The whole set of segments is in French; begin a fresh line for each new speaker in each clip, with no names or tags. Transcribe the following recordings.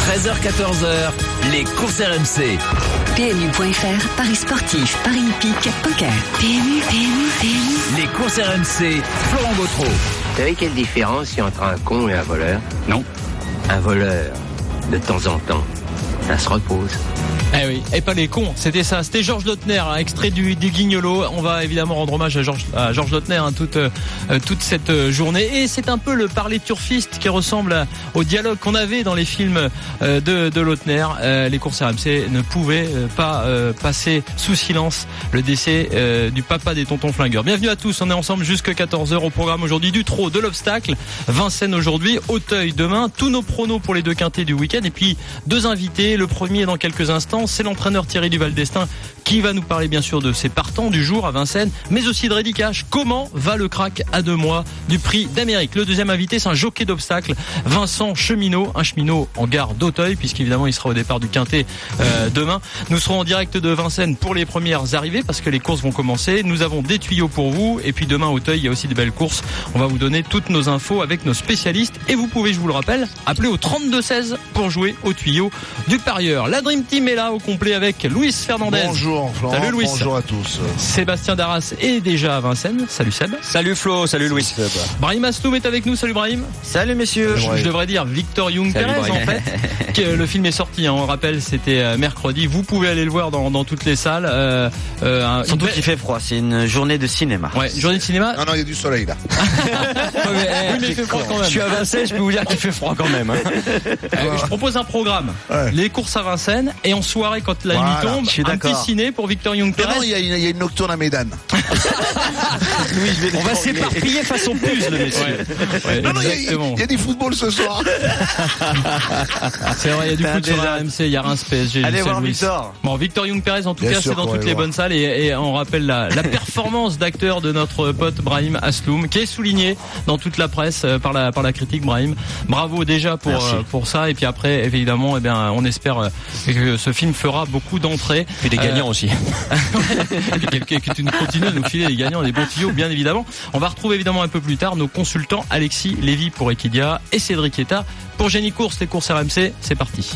13h-14h, les courses RMC.
PMU.fr, Paris sportif, Paris hippique, poker. PMU.
Les courses RMC, Florent Gautreau.
Vous savez quelle différence il y a entre un con et un voleur ?
Non.
Un voleur, de temps en temps, ça se repose.
Eh oui, et pas les cons, c'était ça. C'était Georges Lautner, extrait du Guignolo. On va évidemment rendre hommage à Georges Lautner toute cette journée. Et c'est un peu le parler turfiste qui ressemble au dialogue qu'on avait dans les films de Lautner. Les courses RMC ne pouvaient pas passer sous silence le décès du papa des tontons flingueurs. Bienvenue à tous, on est ensemble jusqu'à 14h au programme aujourd'hui du trot, de l'obstacle. Vincennes aujourd'hui, Auteuil demain. Tous nos pronos pour les deux quintés du week-end. Et puis deux invités, le premier dans quelques instants. C'est l'entraîneur Thierry Duval d'Estaing qui va nous parler bien sûr de ses partants du jour à Vincennes, mais aussi de Reddy Cash. Comment va le crack à 2 mois du prix d'Amérique? Le deuxième invité, c'est un jockey d'obstacles, Vincent Cheminot, un cheminot en gare d'Auteuil, puisqu'évidemment il sera au départ du quintet demain. Nous serons en direct de Vincennes pour les premières arrivées, parce que les courses vont commencer. Nous avons des tuyaux pour vous, et puis demain à Auteuil, il y a aussi de belles courses. On va vous donner toutes nos infos avec nos spécialistes, et vous pouvez, je vous le rappelle, appeler au 32-16 pour jouer au tuyau du parieur. La Dream Team est là au complet avec Luis Fernandez.
Bonjour Florent.
Salut Louis.
Bonjour à tous.
Sébastien Darras est déjà à Vincennes. Salut Seb.
Salut Flo, salut Louis.
Brahim Asloum est avec nous. Salut Brahim.
Salut messieurs.
Je devrais dire Victor Young Perez en fait. Le film est sorti, on rappelle, c'était mercredi. Vous pouvez aller le voir dans toutes les salles.
Surtout qu'il fait froid, c'est une journée de cinéma.
Ouais, journée de cinéma.
Non, il y a du soleil là.
Oui, mais il fait froid quand même.
Je suis à Vincennes, je peux vous dire qu'il fait froid quand même.
Je propose un programme. Ouais. Les courses à Vincennes et en soirée quand la nuit tombe, un petit ciné pour Victor Young Perez.
Non, il y a une nocturne à Médane.
On va s'éparpiller façon puce, le messieurs.
Ouais,
non, il y a du football ce soir.
C'est vrai, il y a du foot sur la RMC, il y a Reims PSG.
Allez voir Victor.
Bon, Victor Young Perez, en tout cas, c'est dans toutes les bonnes salles et on rappelle la performance d'acteur de notre pote Brahim Asloum, qui est souligné dans toute la presse par la critique. Brahim, bravo déjà pour ça. Et puis après, évidemment, on espère que ce film fera beaucoup d'entrées.
Et des gagnants aussi.
Que tu continues à nous filer les gagnants, des bons tuyaux, bien évidemment. On va retrouver évidemment un peu plus tard nos consultants Alexis Lévy pour Equidia et Cédric Etta pour Génie Course. Les courses RMC, c'est parti.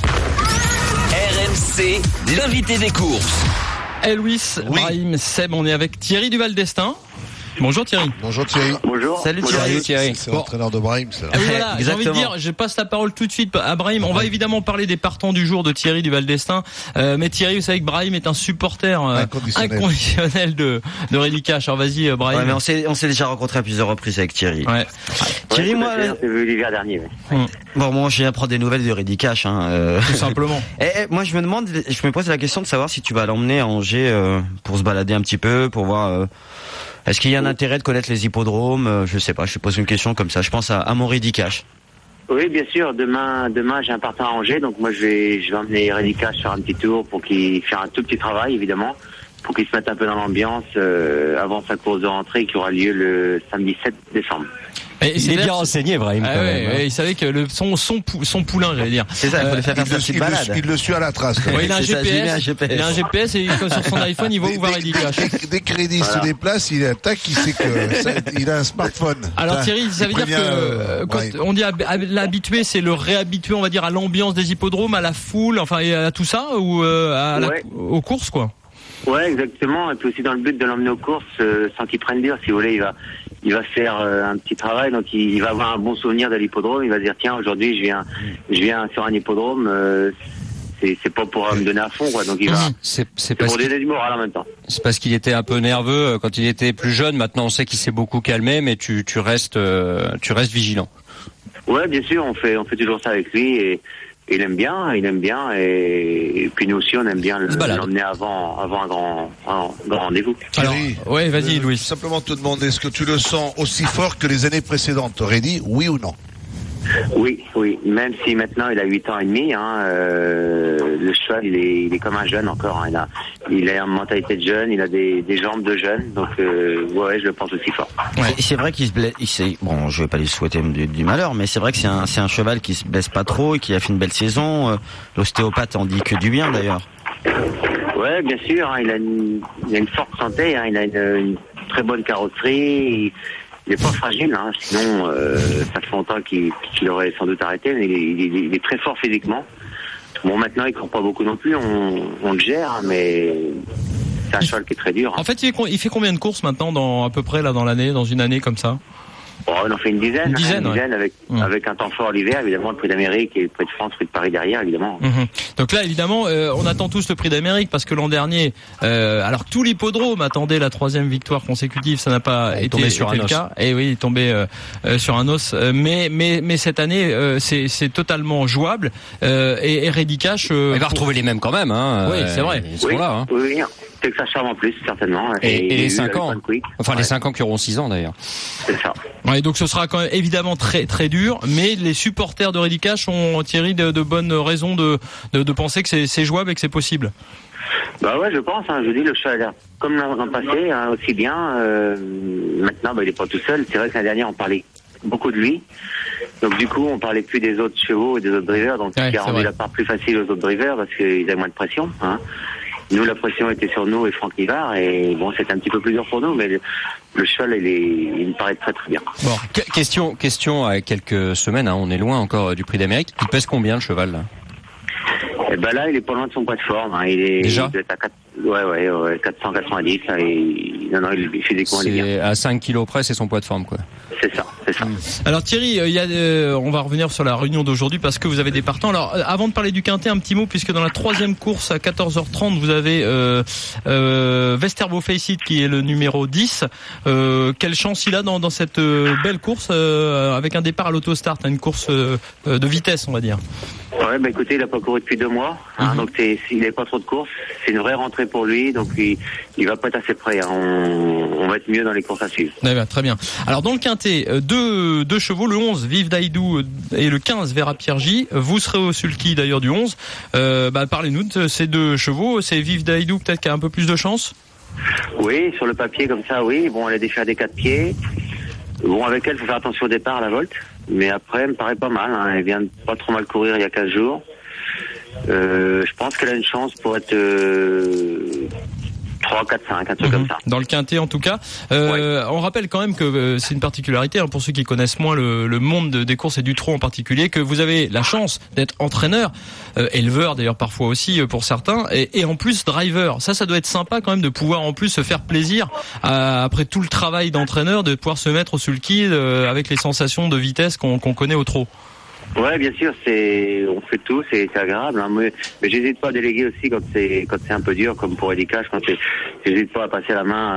RMC, l'invité des courses.
Louis, oui. Brahim, Seb, on est avec Thierry Duval d'Estaing. Bonjour Thierry.
Bonjour Thierry.
Bonjour.
Salut Thierry.
C'est l'entraîneur de Brahim, c'est là.
Oui, voilà, j'ai envie de dire, je passe la parole tout de suite à Brahim. On va évidemment parler des partants du jour de Thierry Duval d'Estaing. Mais Thierry, vous savez que Brahim est un supporter inconditionnel de Reddy Cash. Alors vas-y Brahim.
Ouais, mais on s'est déjà rencontré à plusieurs reprises avec Thierry. Ouais.
Thierry, moi, c'est vu l'hiver dernier.
Bon, moi, je viens prendre des nouvelles de Reddy Cash.
Tout simplement.
Et moi, je me pose la question de savoir si tu vas l'emmener à Angers pour se balader un petit peu, pour voir. Est-ce qu'il y a un intérêt de connaître les hippodromes? Je sais pas, je te pose une question comme ça. Je pense à mon Reddy Cash.
Oui, bien sûr. Demain, j'ai un partant à Angers, donc moi, je vais emmener Reddy Cash faire un petit tour pour qu'il fasse un tout petit travail, évidemment, pour qu'il se mette un peu dans l'ambiance avant sa course de rentrée qui aura lieu le samedi 7 décembre.
Il est bien renseigné, Brahim.
Il savait que son poulain, j'allais dire.
C'est ça, il faut le faire une petite balade.
Il le suit à la trace.
Il a un GPS. Il a un GPS et sur son iPhone, il voit où va Reddy Cash.
Dès que Reddy se déplace, il attaque, il sait qu'il a un smartphone.
Alors Thierry, ça veut dire que quand on dit l'habitué, c'est le réhabitué, on va dire, à l'ambiance des hippodromes, à la foule, enfin à tout ça, ou aux courses, quoi.
Ouais, exactement. Et puis aussi dans le but de l'emmener aux courses sans qu'il prenne dur. Si vous voulez, il va faire un petit travail, donc il va avoir un bon souvenir de l'hippodrome. Il va dire tiens, aujourd'hui je viens sur un hippodrome. C'est pas pour me donner à fond, quoi. Donc il va. C'est pour donner du moral en même temps.
C'est parce qu'il était un peu nerveux quand il était plus jeune. Maintenant, on sait qu'il s'est beaucoup calmé, mais tu restes vigilant. Ouais,
bien sûr, on fait toujours ça avec lui et il aime bien et puis nous aussi on aime bien l'emmener avant un grand rendez-vous.
Alors,
ouais, vas-y Louis.
Simplement te demander, est-ce que tu le sens aussi fort que les années précédentes? Reddy, oui ou non?
Oui, même si maintenant il a 8 ans et demi, le cheval il est comme un jeune encore, il a une mentalité de jeune, il a des jambes de jeune, donc je le pense aussi fort.
Ouais. C'est vrai qu'il se blesse, bon, je vais pas lui souhaiter du malheur, mais c'est vrai que c'est un cheval qui se blesse pas trop et qui a fait une belle saison, l'ostéopathe en dit que du bien d'ailleurs.
Ouais, bien sûr, il a une forte santé, il a une très bonne carrosserie. Il est pas fragile, sinon ça fait longtemps qu'il aurait sans doute arrêté, mais il est très fort physiquement. Bon, maintenant, il court pas beaucoup non plus, on le gère, mais c'est un cheval qui est très dur.
En fait, il fait combien de courses maintenant, à peu près, là, dans une année comme ça?
Oh, on en fait une dizaine.
Une dizaine,
avec un temps fort l'hiver, évidemment, le Prix d'Amérique et le Prix de France, le Prix de Paris derrière, évidemment.
Donc là, évidemment, on attend tous le Prix d'Amérique parce que l'an dernier, alors tout l'hippodrome attendait la 3e victoire consécutive, ça n'a pas été le cas. Et oui, il est tombé sur un os. Mais cette année, c'est totalement jouable. Et Ready Cash,
il va retrouver les mêmes quand même. Hein.
Oui, c'est vrai.
Ils seront là. Hein.
Oui. Texas Charm en plus, certainement.
Et les 5 ans. Enfin, les 5 ans qui auront 6 ans d'ailleurs.
C'est ça.
Ouais, donc ce sera quand même évidemment très très dur, mais les supporters de Ready Cash ont, Thierry, de bonnes raisons de penser que c'est jouable et que c'est possible.
Bah ouais, je pense. Je dis, le cheval a l'air comme l'an passé, aussi bien. Maintenant, il est pas tout seul. C'est vrai que l'année dernière, on parlait beaucoup de lui. Donc du coup, on parlait plus des autres chevaux et des autres drivers. Donc ce qui a rendu la part plus facile aux autres drivers parce qu'ils avaient moins de pression. Nous, la pression était sur nous et Franck Nivard, et bon, c'était un petit peu plus dur pour nous, mais le cheval, il me paraît très très bien.
Bon, question à quelques semaines, on est loin encore du Prix d'Amérique. Il pèse combien le cheval là?
Eh ben là, il est pas loin de son poids de forme. Il est
déjà
à 490. Là, il fait des coins.
C'est à 5 kilos près, c'est son poids de forme, quoi.
C'est ça.
Alors Thierry, on va revenir sur la réunion d'aujourd'hui parce que vous avez des partants. Alors avant de parler du quintet, un petit mot puisque dans la 3e course à 14h30 vous avez Westerbo Face It qui est le numéro 10. Quelle chance il a dans cette belle course avec un départ à l'autostart, une course de vitesse on va dire.
Ouais, écoutez, il a pas couru depuis 2 mois, donc il n'est pas trop de courses. C'est une vraie rentrée pour lui, donc il va pas être assez près. On va être mieux dans les courses à suivre.
Très bien. Alors dans le quintet, deux chevaux, le 11 Vive Daïdou et le 15 Vera Piergi. Vous serez au sulky d'ailleurs du 11. Parlez-nous de ces 2 chevaux. C'est Vive Daïdou peut-être qui a un peu plus de chance.
Oui, sur le papier comme ça, oui. Bon, elle a déjà des 4 pieds. Bon, avec elle, il faut faire attention au départ à la volte. Mais après, elle me paraît pas mal. Elle vient de pas trop mal courir il y a 15 jours. Je pense qu'elle a une chance pour être 3, 4, 5, un truc comme ça.
Dans le quintet en tout cas. On rappelle quand même que c'est une particularité pour ceux qui connaissent moins le monde des courses et du trot en particulier, que vous avez la chance d'être entraîneur, éleveur d'ailleurs parfois aussi pour certains, et en plus driver. Ça doit être sympa quand même de pouvoir en plus se faire plaisir après tout le travail d'entraîneur, de pouvoir se mettre au sulky avec les sensations de vitesse qu'on connaît au trot.
Ouais, bien sûr, on fait tout, c'est agréable, mais j'hésite pas à déléguer aussi quand c'est un peu dur, comme pour Ready Cash, j'hésite pas à passer la main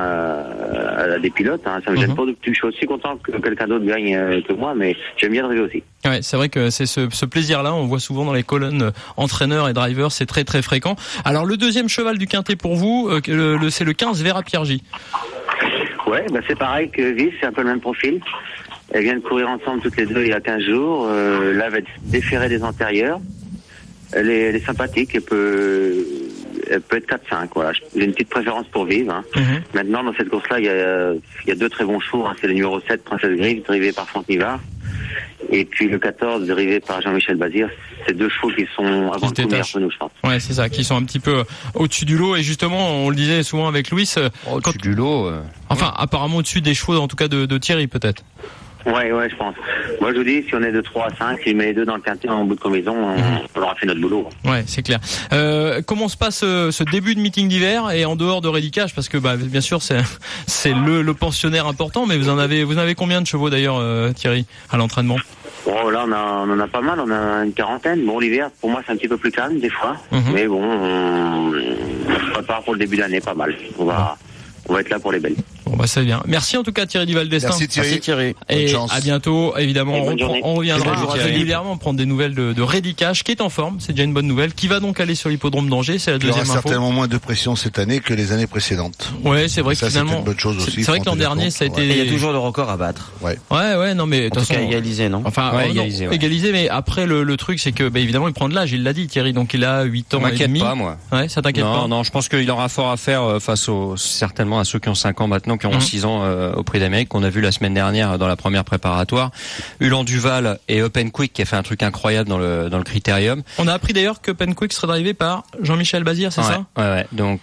à des pilotes, ça me gêne pas. Je suis aussi content que quelqu'un d'autre gagne que moi, mais j'aime bien driver aussi.
Ouais, c'est vrai que c'est ce plaisir-là, on voit souvent dans les colonnes entraîneurs et drivers, c'est très très fréquent. Alors le deuxième cheval du quintet pour vous, c'est le 15 Vera Piergi.
Ouais, c'est pareil que Vive, c'est un peu le même profil. Elles viennent courir ensemble toutes les 2 il y a 15 jours. Là, elle va déférer des antérieurs. Elle est sympathique. Elle peut être 4-5. Voilà. J'ai une petite préférence pour Vive. Maintenant, dans cette course-là, il y a 2 très bons chevaux. C'est le numéro 7, Princesse Grive, drivé par Franck Nivard. Et puis le 14, drivé par Jean-Michel Bazir. C'est 2 chevaux qui sont avant tout meilleurs que nous, je pense. Ouais, c'est ça, qui sont un petit peu au-dessus du lot. Et justement, on le disait souvent avec Louis.
Au-dessus du lot.
Enfin, apparemment au-dessus des chevaux, en tout cas de Thierry, peut-être.
Ouais, je pense. Moi, je vous dis, si on est de 3 à 5, si je mets les 2 dans le quintet en bout de combinaison, on aura fait notre boulot.
Ouais, c'est clair. Comment se passe ce début de meeting d'hiver et en dehors de Ready Cash, parce que bien sûr c'est le pensionnaire important, mais vous en avez combien de chevaux d'ailleurs, Thierry, à l'entraînement?
Bon, là, on en a pas mal, on a une quarantaine. Bon, l'hiver, pour moi, c'est un petit peu plus calme, des fois. Mais bon, on se prépare pour le début d'année, pas mal. On va être là pour les belles.
Bon, c'est bien. Merci en tout cas, Thierry Duval d'Estaing.
Merci Thierry.
Et à bientôt, évidemment. On reviendra
Thierry.
régulièrement prendre des nouvelles de Ready Cash, qui est en forme. C'est déjà une bonne nouvelle. Qui va donc aller sur l'hippodrome d'Angers. C'est la deuxième info.
Il y aura certainement moins de pression cette année que les années précédentes.
Ouais, c'est vrai que finalement.
C'est une bonne chose aussi.
C'est vrai que l'an dernier, ça a été.
Il y a toujours le record à battre.
Ouais,
non, mais de toute façon.
Égalisé, non?
Enfin, égalisé, mais après, le truc, c'est que, évidemment, il prend de l'âge. Il l'a dit, Thierry. Donc, il a 8 ans et demi.
Pas, moi.
Ouais, ça t'inquiète pas.
Non, je pense qu'il aura fort à faire certainement à ceux qui ont 5 ans maintenant, qui auront 6 ans au Prix d'Amérique, qu'on a vu la semaine dernière dans la première préparatoire. Ulan Duval et Open Quick qui a fait un truc incroyable dans le critérium.
On a appris d'ailleurs que Open Quick serait drivé par Jean-Michel Bazir, c'est ça?
Ouais. Donc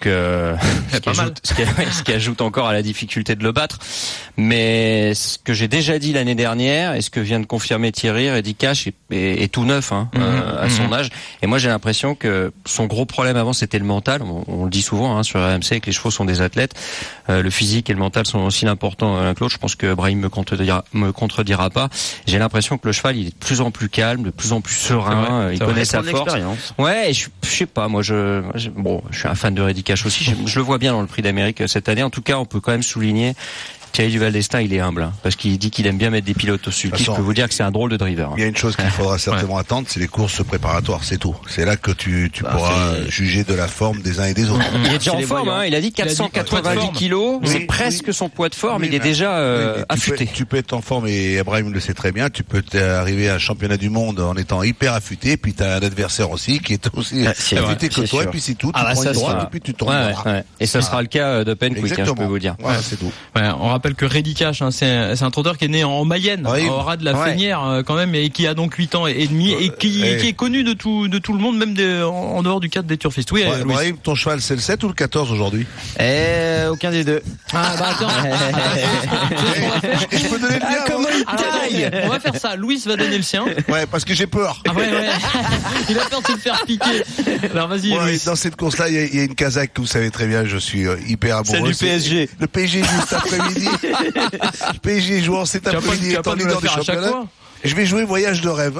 ce qui ajoute encore à la difficulté de le battre. Mais ce que j'ai déjà dit l'année dernière et ce que vient de confirmer Thierry, Reddy Cash est tout neuf à son âge. Et moi j'ai l'impression que son gros problème avant c'était le mental. On le dit souvent sur RMC que les chevaux sont des athlètes. Le physique et le mental sont aussi importants l'un que l'autre. Je pense que Brahim me contredira pas. J'ai l'impression que le cheval il est de plus en plus calme, de plus en plus serein. Il connaît sa force. Ouais, et je sais pas. Moi je suis un fan de Reddy Cash aussi. Je le vois bien dans le Prix d'Amérique cette année. En tout cas, on peut quand même souligner Thierry Duval d'Estaing, il est humble, parce qu'il dit qu'il aime bien mettre des pilotes au sulky. Je peux vous dire que c'est un drôle de driver.
Il y a une chose qu'il faudra certainement attendre, c'est les courses préparatoires, c'est tout. C'est là que tu pourras juger de la forme des uns et des autres.
Il est déjà en forme, il a dit 490 kilos, c'est presque son poids de forme, il est déjà affûté.
Tu peux être en forme, et Ibrahim le sait très bien, tu peux arriver à un championnat du monde en étant hyper affûté, puis tu as un adversaire aussi qui est aussi affûté que toi, et puis c'est tout, tu prends une droite, et puis tu tombes.
Et ça sera le cas d'Open Quick, je peux vous dire.
C'est tout.
On rappelle que Reddy Cash, c'est un trotteur qui est né en Mayenne, au ras de la Fénière quand même, et qui a donc 8 ans et demi, et qui est connu de tout le monde, même en dehors du cadre des turfistes. Oui,
Brahim, ton cheval, c'est le 7 ou le 14 aujourd'hui?
Aucun des deux.
Ah bah attends.
Je peux donner le mien.
Comment il taille?
On va faire ça. Louis va donner le sien.
Ouais, parce que j'ai peur.
Ah ouais. Il a peur de se faire piquer. Alors vas-y, Louis.
Dans cette course-là, il y a une Kazakh que vous savez très bien, je suis hyper amoureux.
C'est du PSG.
Le PSG joue cet après-midi. Le PSG jouant cet après-midi étant leader du championnat. Je vais jouer Voyage de rêve.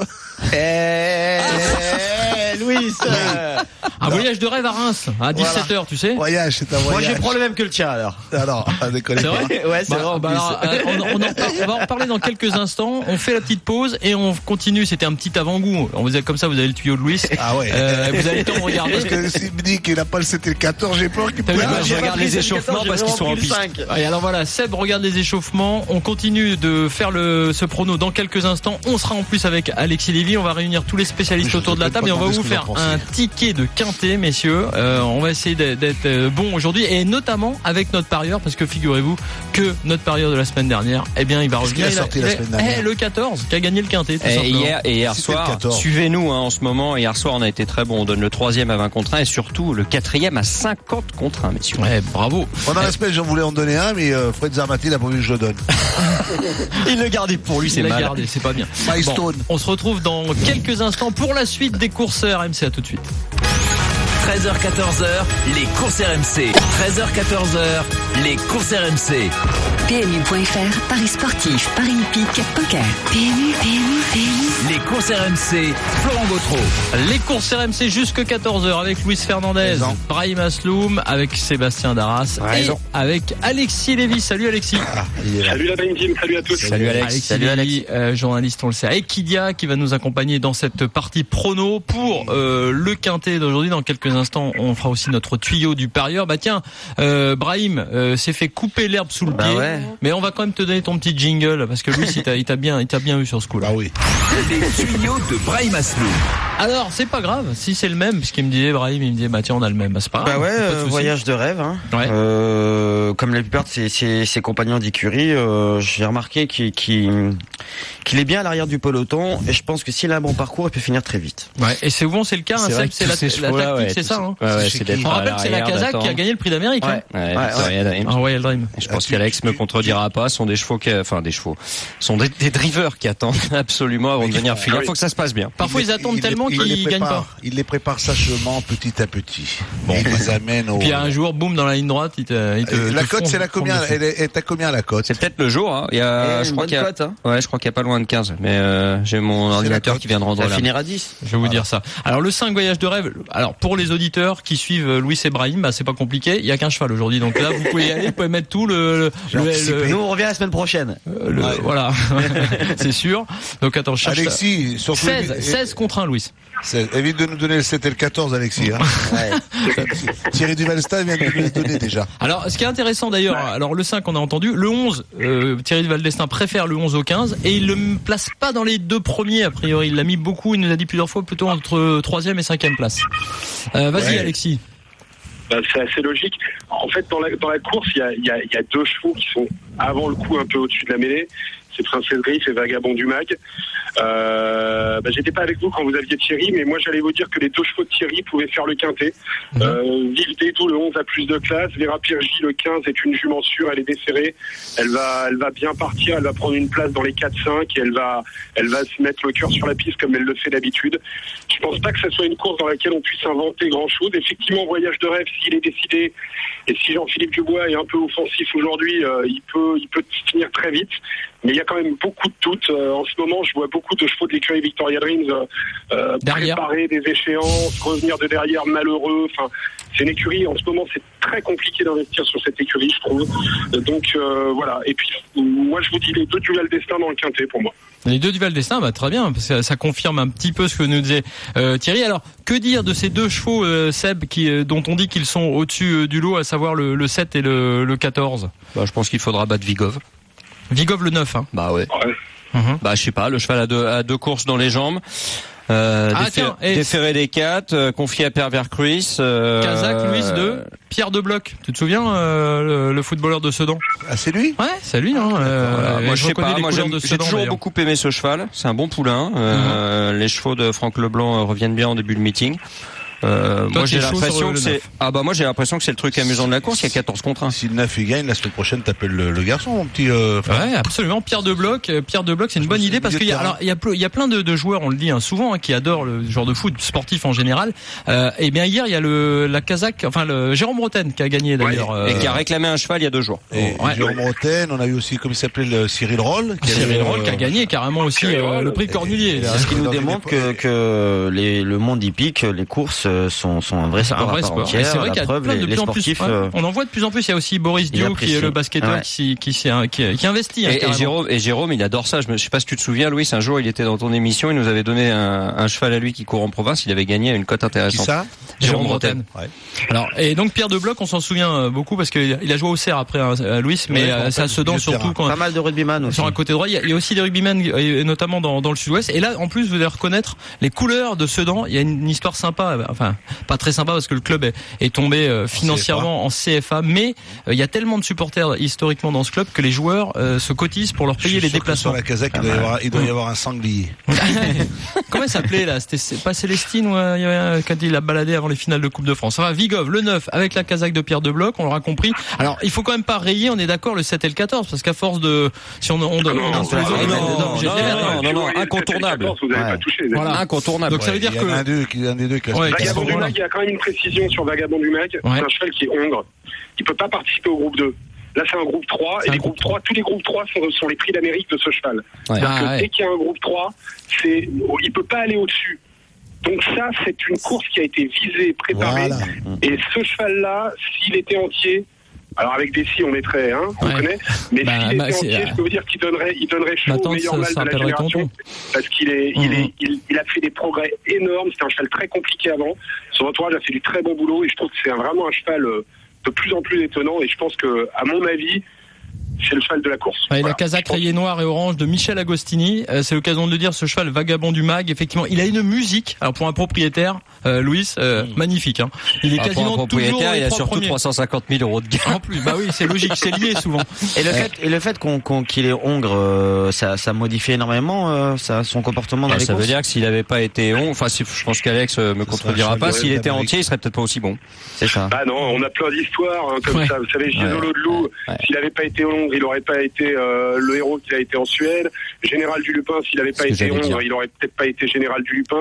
Louis,
un voyage de rêve à Reims à 17h, tu sais.
Voyage, c'est un voyage.
Moi j'ai le problème même que le tien alors.
Alors, décollez pas.
C'est vrai? Ouais, c'est vrai.
On va en parler dans quelques instants. On fait la petite pause et on continue. C'était un petit avant-goût. On vous a comme ça, vous avez le tuyau de Louis.
Ah ouais.
Vous avez le temps de regarder.
Parce que s'il me dit qu'il n'a pas le 7 et le 14, j'ai peur qu'il peut.
Je regarde les échauffements parce qu'ils sont en piste.
Et alors voilà, Seb regarde les échauffements. On continue de faire ce prono dans quelques instants. On sera en plus avec Alexis Lévy. On va réunir tous les spécialistes autour de la table et on va vous faire un ticket de quintet, messieurs. On va essayer d'être bon aujourd'hui et notamment avec notre parieur, parce que figurez-vous que notre parieur de la semaine dernière, il va revenir.
Il a sorti la semaine dernière.
Le 14 qui a gagné le quintet. Tout simplement.
Hier soir, suivez-nous en ce moment. Hier soir, on a été très bon. On donne le 3e à 20 contre 1 et surtout le 4e à 50 contre 1, messieurs.
Ouais, bravo.
Pendant la semaine, j'en voulais en donner un, mais Fred Zarmati n'a pas voulu que je le donne.
Il le gardait pour lui, c'est mal.
Gardé, c'est pas bien.
Bon,
on se retrouve dans quelques instants pour la suite des courses RMC. À tout de suite.
13h-14h, les courses RMC. 13h-14h, les courses RMC.
PMU.fr, Paris sportif, Paris hippique, poker. PMU.
Les courses RMC, Florent Gautreau.
Les courses RMC jusque 14h avec Luis Fernandez, Brahim Asloum, avec Sébastien Darras et avec Alexis Lévy. Salut Alexis.
Salut la Dream Team, salut à tous.
Salut Alex.
Salut Lévy, journaliste, on le sait, avec Kidia qui va nous accompagner dans cette partie prono pour le quintet d'aujourd'hui. Dans quelques instants, on fera aussi notre tuyau du parieur. Tiens, Brahim s'est fait couper l'herbe sous le pied, mais on va quand même te donner ton petit jingle parce que lui, il t'a bien eu sur ce coup-là.
Ah oui.
Les tuyaux de Brahim Asloum.
Alors, c'est pas grave si c'est le même, puisqu'il me disait Brahim, il me disait tiens, on a le même. C'est pas grave.
Voyage de rêve. Comme la plupart de ses compagnons d'écurie, j'ai remarqué qu'il est bien à l'arrière du peloton et je pense que s'il a un bon parcours, il peut finir très vite.
Ouais, et souvent c'est le cas. C'est la tactique, c'est ça. On rappelle que c'est la Kazakh qui a gagné le Prix d'Amérique. Royal Dream.
Je pense qu'Alex me contredira pas. Sont des chevaux sont des drivers qui attendent absolument avant de venir finir. Il faut que ça se passe bien.
Parfois ils attendent tellement qu'ils gagnent pas.
Il les prépare sagement petit à petit. Il les amène au.
Puis un jour, boum, dans la ligne droite,
la cote, c'est la combien? Elle est à combien la cote?
C'est peut-être le jour. Il y a, je crois qu'il y a, je crois qu'il y a pas loin de 15. Mais j'ai mon ordinateur qui vient de rendre là.
Ça finira à 10.
Je vais vous dire ça. Alors le 5 voyage de rêve. Alors pour les auditeurs qui suivent Louis et Brahim, c'est pas compliqué. Il y a qu'un cheval aujourd'hui. Donc là, vous pouvez y aller. Vous pouvez mettre tout
Nous on revient la semaine prochaine.
Voilà, c'est sûr. Donc attends,
Alexis, surtout
16 contre 1, Louis.
Évite de nous donner le 7 et le 14, Alexis. Thierry Duval-D'Estaing vient de nous le donner déjà.
Alors, ce qui est intéressant d'ailleurs, alors le 5 on a entendu, le 11, Thierry Duval-D'Estaing préfère le 11 au 15 et il le place pas dans les deux premiers a priori. Il l'a mis beaucoup, il nous a dit plusieurs fois plutôt entre 3e et 5e place. Vas-y Alexis.
C'est assez logique. En fait, dans la course, il y a deux chevaux qui sont avant le coup un peu au-dessus de la mêlée. C'est Princesse Griffe et Vagabond du Mag. J'étais pas avec vous quand vous aviez Thierry, mais moi j'allais vous dire que les deux chevaux de Thierry pouvaient faire le quintet. Vive Dédou, le 11 a plus de classe. Vera Pirgi, le 15, est une jument sûre, elle est desserrée. Elle va bien partir, elle va prendre une place dans les 4-5 et elle va se mettre le cœur sur la piste comme elle le fait d'habitude. Je pense pas que ce soit une course dans laquelle on puisse inventer grand chose. Effectivement, Voyage de rêve, s'il est décidé et si Jean-Philippe Dubois est un peu offensif aujourd'hui, il peut finir très vite. Mais il y a quand même beaucoup de doutes. En ce moment, je vois beaucoup de chevaux de l'écurie Victoria Dreams préparer des échéances, revenir de derrière malheureux. Enfin, c'est une écurie. En ce moment, c'est très compliqué d'investir sur cette écurie, je trouve. Donc voilà. Et puis, moi, je vous dis les deux du Val-d'Estaing dans le quintet pour moi.
Les deux du Val-d'Estaing, très bien, parce que ça confirme un petit peu ce que nous disait Thierry. Alors, que dire de ces deux chevaux, Seb, dont on dit qu'ils sont au-dessus du lot, à savoir le 7 et le 14 ?
Je pense qu'il faudra battre Vigov.
Vigov le 9, hein.
Bah ouais. Je sais pas, le cheval a deux courses dans les jambes. Déféré des 4, confié à Pervers Cruis.
Kazakh, Louis de Pierre de Bloch. Tu te souviens, le footballeur de Sedan?
Ah, c'est lui?
Ouais, c'est lui, hein.
Moi, je sais pas. Moi, j'ai toujours beaucoup aimé ce cheval. C'est un bon poulain. Les chevaux de Franck Leblanc reviennent bien en début de meeting. Moi j'ai l'impression que c'est j'ai l'impression que c'est le truc amusant de la course. Il y a 14 contre 1.
Si le 9 il gagne, la semaine prochaine t'appelles le garçon, mon petit
Ouais, absolument. Pierre de Bloch, c'est une bonne idée parce qu'il y a plein de joueurs, on le dit souvent, qui adorent le genre de foot sportif en général. Et bien hier il y a le Kazakh, le Jérôme Roten qui a gagné d'ailleurs,
et qui a réclamé un cheval il y a 2 jours.
Jérôme Roten, on a eu aussi, comme il s'appelait, le Cyril Roll
qui a gagné carrément aussi le prix Cornulier.
C'est ce qui nous démontre que le monde hippique, les courses sont un vrai sport à part entière.
C'est vrai qu'il y a plein de plus en plus. On en voit de plus en plus. Il y a aussi Boris Dio qui est le basketteur qui investit.
Et Jérôme, il adore ça. Je sais pas si tu te souviens, Louis, un jour il était dans ton émission, il nous avait donné un cheval à lui qui court en province. Il avait gagné à une cote intéressante.
Qui ça?
Jérôme Roten. Ouais. Alors, et donc Pierre de Bloch, on s'en souvient beaucoup parce qu'il a joué au Cerf après Louis, mais c'est à Sedan surtout.
Pas mal de rugbyman aussi.
Sur un côté droit, il y a aussi des rugbymen, notamment dans le sud-ouest. Et là, en plus, vous allez reconnaître les couleurs de Sedan. Il y a une histoire sympa, pas très sympa parce que le club est tombé financièrement en CFA, mais il y a tellement de supporters historiquement dans ce club que les joueurs se cotisent pour leur payer les déplacements.
Sur la Kazakh, il doit y avoir un sanglier.
Comment il s'appelait là? C'était pas Célestine quand il a baladé avant les finales de Coupe de France. Enfin, Vigov, le 9 avec la Kazakh de Pierre de Bloch, on l'aura compris. Alors, il faut quand même pas rayer, on est d'accord, le 7 et le 14 parce qu'à force de
incontournable.
Vous n'avez pas touché.
Voilà.
Incontournable.
Donc ça veut dire que
un des deux qui
Vagabond du Mag, il y a quand même une précision sur Vagabond du Mag. C'est un cheval qui est hongre. Il peut pas participer au groupe 2. Là, c'est un groupe 3. Et les groupes 3, tous les groupes 3 sont les prix d'Amérique de ce cheval. Dès qu'il y a un groupe 3, il peut pas aller au-dessus. Donc ça, c'est une course qui a été visée, préparée. Voilà. Et ce cheval-là, s'il était entier, alors avec des si on mettrait, on connaît, mais s'il était entier, je peux vous dire qu'il donnerait chaud au meilleur mâle de la génération, parce qu'il a fait des progrès énormes. C'était un cheval très compliqué avant. Son entourage a fait du très bon boulot et je trouve que c'est vraiment un cheval de plus en plus étonnant. Et je pense que, à mon avis, c'est le cheval de la course.
La Kazakh rayée noir et orange de Michel Agostini. C'est l'occasion de le dire, ce cheval Vagabond du Mag, effectivement, il a une musique. Alors pour un propriétaire, Louis, magnifique. Il est quasiment toujours les 3 premiers.
Il a surtout 350 000 euros de gain.
En plus, oui, c'est logique, c'est lié souvent.
Et le fait qu'il est hongre, ça modifie énormément son comportement dans les courses.
Ça veut dire que s'il n'avait pas été hongre, je pense qu'Alex me contredira pas, s'il était entier, il serait peut-être pas aussi bon.
C'est ça.
Ah non, on a plein d'histoires comme ça. Vous savez, Gisolo de Loup, s'il n'avait pas été hongre, il n'aurait pas été le héros qu'il a été en Suède. Général du Lupin, s'il n'avait pas été hongre, il n'aurait peut-être pas été général du Lupin.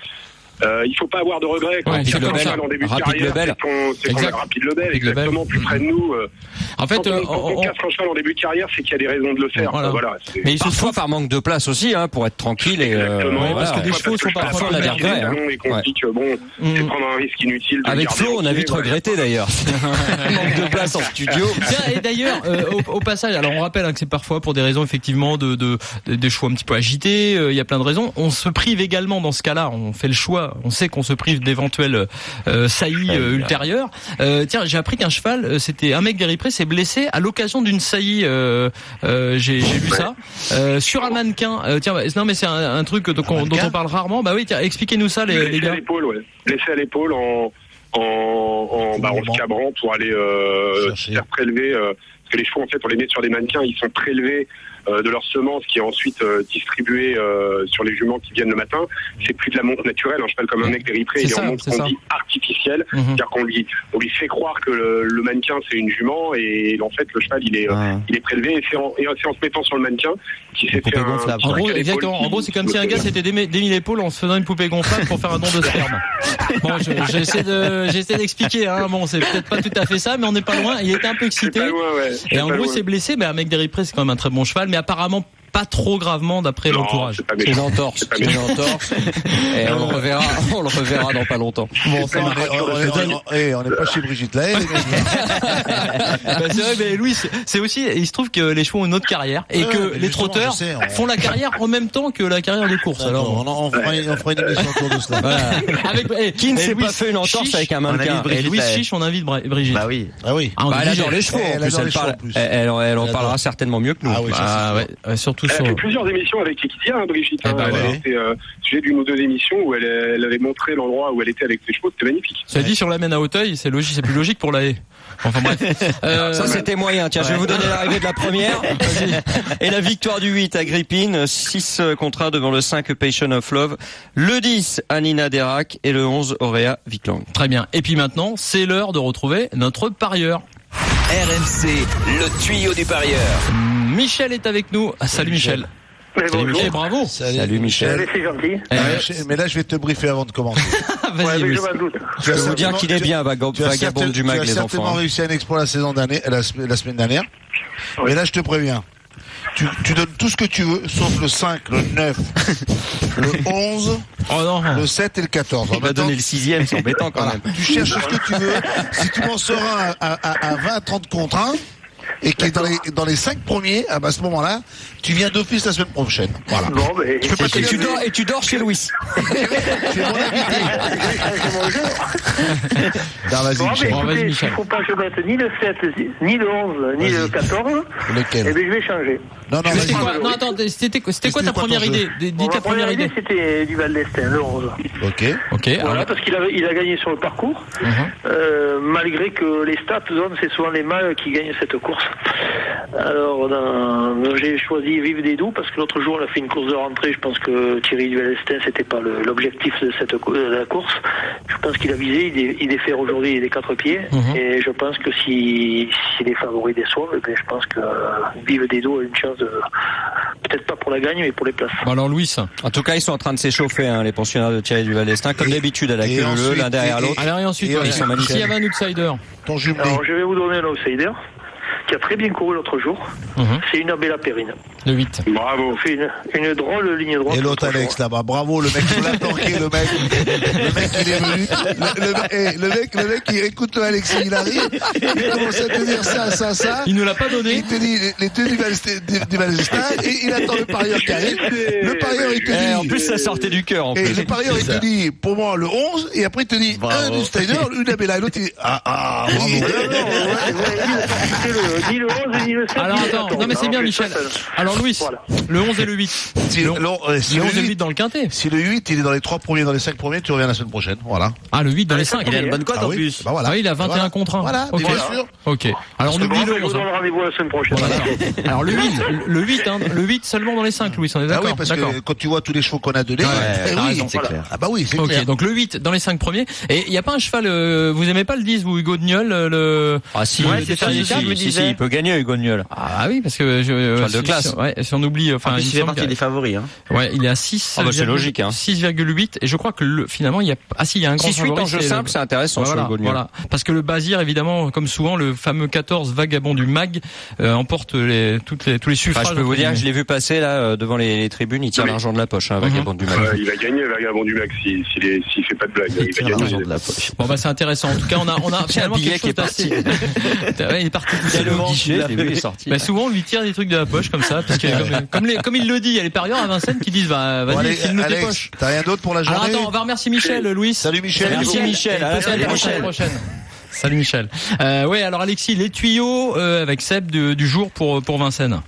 Il faut pas avoir de regrets. Quand il en début de carrière, c'est quand Rapide Lebel, exactement, plus près de nous.
En fait,
quand on casse un cheval en début de carrière, c'est qu'il y a des raisons de le faire. Voilà.
Mais parfois par manque de place aussi, pour être tranquille et
parce que des chevaux sont parfois
on a des regrets.
Et qu'on se dit que c'est prendre un risque inutile.
Avec Flo, on a vite regretté d'ailleurs. Manque de place en studio.
Et d'ailleurs, au passage, alors on rappelle que c'est parfois pour des raisons effectivement des chevaux un petit peu agités. Il y a plein de raisons. On se prive également dans ce cas-là. On fait le choix. On sait qu'on se prive d'éventuelles saillies ultérieures. Tiens, j'ai appris qu'un cheval, c'était un mec d'Éripré, s'est blessé à l'occasion d'une saillie. J'ai vu ça sur un mannequin. Non, mais c'est un truc dont on parle rarement. Bah oui, tiens, expliquez-nous ça, les gars.
Blessé à l'épaule, blessé à l'épaule en cabrant pour aller faire prélever. Parce que les chevaux, en fait, on les met sur des mannequins, ils sont prélevés de leurs semences qui est ensuite distribuée sur les juments qui viennent le matin. C'est plus de la monte naturelle, un cheval comme un mec d'Éripré, il est en monte qu'on dit artificielle, c'est-à-dire qu'on lui fait croire que le mannequin c'est une jument et en fait le cheval il est prélevé et c'est en se mettant sur le mannequin qui s'est fait
en gros c'est comme si un gars s'était démis l'épaule en se faisant une poupée gonflable pour faire un don de sperme. Bon, j'essaie d'expliquer, hein. Bon, c'est peut-être pas tout à fait ça, mais on n'est pas loin. Il était un peu excité. Et en gros, il s'est blessé. Mais un mec d'Éripré, c'est quand même un très bon cheval, mais apparemment pas trop gravement d'après l'entourage.
C'est une entorse. Et on le reverra dans pas longtemps.
Bon, on n'est pas chez Brigitte là.
C'est vrai, mais Louis, c'est aussi, il se trouve que les chevaux ont une autre carrière et que les trotteurs font la carrière en même temps que la carrière de course. Alors,
on fera une émission autour de cela.
Voilà.
Qui ne s'est pas fait une entorse avec un mannequin?
Et Louis Chiche, on invite Brigitte.
Bah oui.
Ah oui.
Elle adore les chevaux. En plus, elle en parlera certainement mieux que nous.
Ah oui,
surtout
elle a fait plusieurs émissions avec Equidia, Brigitte. C'était sujet d'une ou deux émissions où elle avait montré l'endroit où elle était avec ses chevaux, c'était magnifique.
Ça dit, si on l'amène à Auteuil, c'est plus logique pour la haie. Enfin bref.
Ça c'était moyen. Tiens, je vais vous donner l'arrivée de la première. Et la victoire du 8 à Grippine, 6 contrats devant le 5 Passion of Love, le 10 Anina Derac et le 11 Auréa Viklang.
Très bien. Et puis maintenant, c'est l'heure de retrouver notre parieur.
RMC, le tuyau du parieur.
Michel est avec nous. Salut Michel.
Salut
Michel, bravo.
Salut Michel.
C'est gentil.
Mais là, je vais te briefer avant de commencer.
Vas-y,
mais je m'en doute.
Je peux vous dire qu'il est bien, Vagabond du Mag, les enfants.
Tu as certainement réussi un exploit la semaine dernière. Oui. Mais là, je te préviens. Tu donnes tout ce que tu veux, sauf le 5, le 9, le 11, le 7 et le 14.
On va donner le 6e, c'est embêtant quand même.
Tu cherches ce que tu veux. Si tu m'en sors à 20-30 contre 1, et qui est dans les 5 premiers, à ce moment-là, tu viens d'office la semaine prochaine. Voilà.
Bon, mais
tu dors chez Louis.
Tu es mon invité.
Vas-y, Michel. Il ne faut pas que je mette ni le 7, ni le 11, ni le 14.
Lequel?
Eh bien, je vais changer.
Non,
attends, c'était quoi ta première idée? Dis ta première idée.
C'était du Val d'Estaing, le 11.
Ok.
Voilà, parce qu'il a gagné sur le parcours. Malgré que les stats donnent, c'est souvent les mâles qui gagnent cette course. Alors, j'ai choisi Vive des Doux parce que l'autre jour, on a fait une course de rentrée. Je pense que Thierry du Val d'Estaing, c'était pas l'objectif de la course. Je pense qu'il a visé, il défère aujourd'hui les 4 pieds. Et je pense que si les favoris déçoivent, je pense que Vive des Doux a une chance peut-être pas pour la gagne, mais pour les places.
Alors Louis,
en tout cas, ils sont en train de s'échauffer, les pensionnaires de Thierry du Val d'Estaing, comme d'habitude à la queue leu, l'un derrière l'autre.
Alors et ensuite, ils sont magnifiques. S'il y avait un outsider,
ton jumelé.
Alors je vais vous donner un outsider qui a très bien couru l'autre jour. C'est une Abella Perrine.
Le 8.
Bravo. Fait une drôle ligne droite.
Et l'autre Alex là-bas, bravo, le mec, il l'a tanké, le mec. Le mec, il est venu. Le mec, il écoute le Alexis, il arrive, il commence à te dire ça.
Il nous l'a pas donné.
Il te dit les deux du Val d'Estaing et il attend le parieur qui arrive. Le parieur, il te dit.
En plus, ça sortait du cœur, en plus.
Et le parieur, il te dit, pour moi, le 11, et après, il te dit, un du Steiner, une Abella, et l'autre, il dit, bravo.
Ni le 11 ni le 7.
Alors attends, non mais c'est bien Michel. Alors Louis, le 11 et le 8. Le 11 et le 8 dans le quintet.
Si le 8 il est dans les 3 premiers, dans les 5 premiers, tu reviens la semaine prochaine. Voilà.
Ah le 8 dans les 5.
Il a une bonne cote en plus.
Bah voilà.
Il a 21 contre 1.
Voilà, bien sûr.
Ok. Alors on oublie le 11.
Je vous donne rendez-vous la semaine prochaine.
Alors le 8 seulement dans les 5 Louis, on est d'accord.
Ah oui, parce que quand tu vois tous les chevaux qu'on a donnés,
oui, c'est clair.
Ah bah oui, c'est clair.
OK, donc le 8 dans les 5 premiers et il y a pas un cheval vous aimez pas le 10 vous Hugo de Niol
Ah si, il peut gagner Hugo de Niol.
Ah oui, parce que
cheval de classe.
Si on oublie
il fait partie des favoris
Ouais, il est à 6.
Ah bah c'est logique
6,8 et je crois que finalement il y a il y a un grand favori.
6-8 en jeu simple, c'est intéressant sur Hugo de Niol.
Voilà, parce que le Bazir évidemment comme souvent le fameux 14 Vagabond du Mag emporte tous les suffrages.
Je peux vous dire que je l'ai vu passer là devant les tribunes, il tire l'argent de la poche Vagabond du Mag.
Il va gagner Vagabond du Mag s'il fait pas de blague, il va gagner
l'argent de la poche.
Bon bah c'est intéressant. En tout cas, on a finalement quelque chose d'assez. Il est parti
le guichet, il est sorti.
Bah souvent on lui tire des trucs de la poche comme ça parce que comme il le dit, il y a les parieurs à Vincennes qui disent vas-y, file-nous tes poches.
T'as rien d'autre pour la journée?
Alors attends, on va remercier Michel, Louis.
Salut Michel.
Merci Michel, à la semaine prochaine.
Salut Michel. Ouais, alors Alexis, les tuyaux avec Seb du jour pour Vincennes.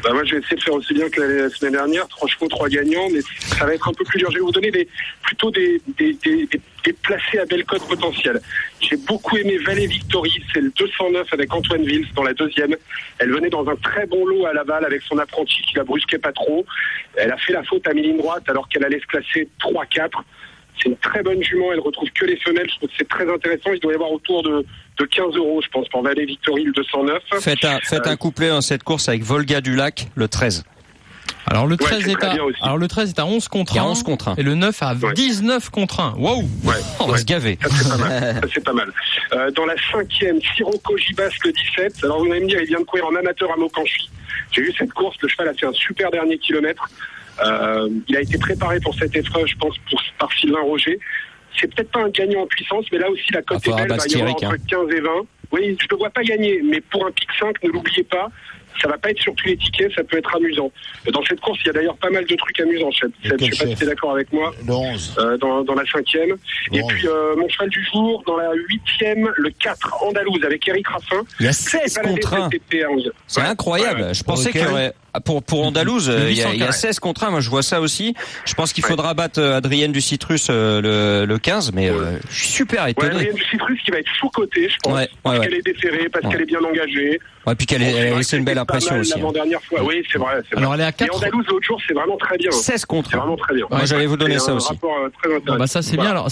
Moi, je vais essayer de faire aussi bien que la semaine dernière. 3 chevaux, 3 gagnants, mais ça va être un peu plus dur. Je vais vous donner plutôt des placés à belle cote potentielle. J'ai beaucoup aimé Vallée Victory, c'est le 209 avec Antoine Vils dans la deuxième. Elle venait dans un très bon lot à Laval avec son apprenti qui la brusquait pas trop. Elle a fait la faute à mi-ligne droite alors qu'elle allait se classer 3-4. C'est une très bonne jument, elle retrouve que les femelles, je trouve que c'est très intéressant. Il doit y avoir autour de 15 €, je pense, pour Vallée Victory, le 209.
Faites un couplet dans cette course avec Volga du Lac, le 13.
Alors le 13 est à 11 contre 1.
Il y a 11 contre 1.
Et le 9 à 19 contre 1. Waouh! On va se gaver.
Ça, c'est pas mal. Dans la 5e, Sirocco Gibas, le 17. Alors vous allez me dire, il vient de courir en amateur à Montcanchy. J'ai vu cette course, le cheval a fait un super dernier kilomètre. Il a été préparé pour cette épreuve, je pense, par Sylvain Roger. C'est peut-être pas un gagnant en puissance, mais là aussi la cote est belle, il va y avoir entre 15 et 20. Oui, je ne le vois pas gagner, mais pour un pic 5, ne l'oubliez pas, ça va pas être sur tous les tickets, ça peut être amusant. Dans cette course, il y a d'ailleurs pas mal de trucs amusants. Je sais pas si tu es d'accord avec moi.
Le 11.
Dans la 5e. Et puis mon cheval du jour, dans la 8e, le 4 Andalouse avec Eric Raffin.
Il y a 16 contre 1. C'est incroyable. Je pensais qu'il y aurait... Pour Andalouse, il y a 16 contre 1. Moi, je vois ça aussi. Je pense qu'il faudra battre Adrienne du Citrus le 15, mais je suis super étonné.
Adrienne du Citrus qui va être sous-cotée, je pense, parce qu'elle est déférée, parce qu'elle est bien engagée.
Ouais, puis c'est une belle impression aussi.
L'avant-dernière fois. Oui, c'est vrai.
Alors, elle est à 4.
Et Andalouse, l'autre jour, c'est vraiment très bien.
16 contre 1.
C'est vraiment très bien.
Moi, j'allais vous donner ça aussi.
Bon, ça, c'est bien. Alors,